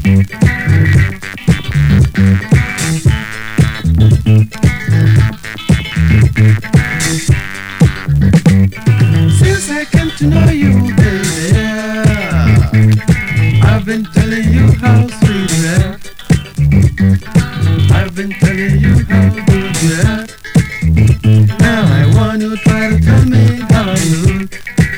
Since I came to know you, baby, I've been telling you how sweet you are. I've been telling you how good you are. Now I want you to try to tell me how you look.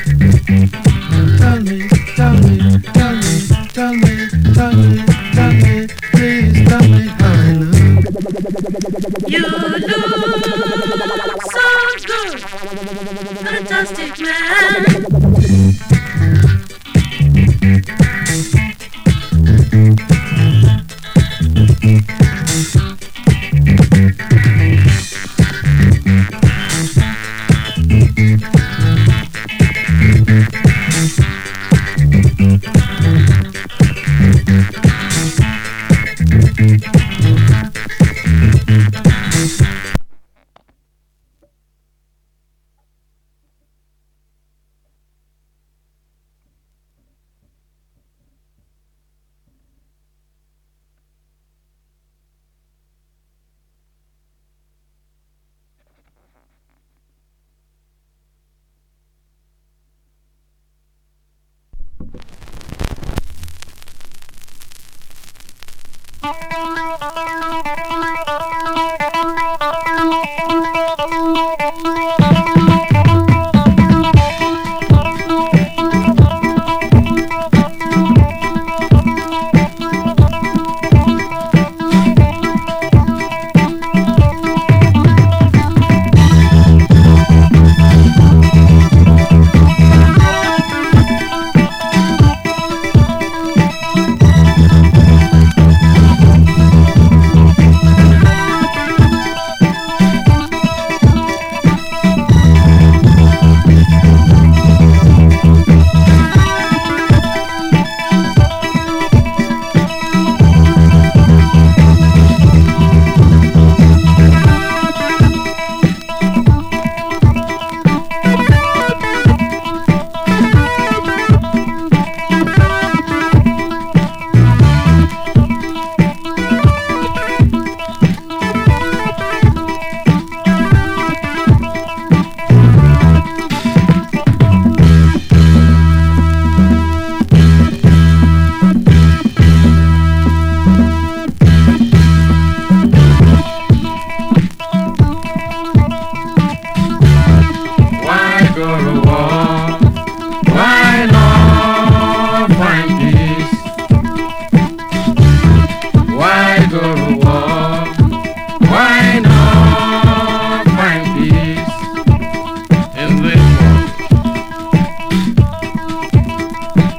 Tell me, tell me, tell me, tell me, tell me, tell me, please tell me how I look. You look so good, fantastic man.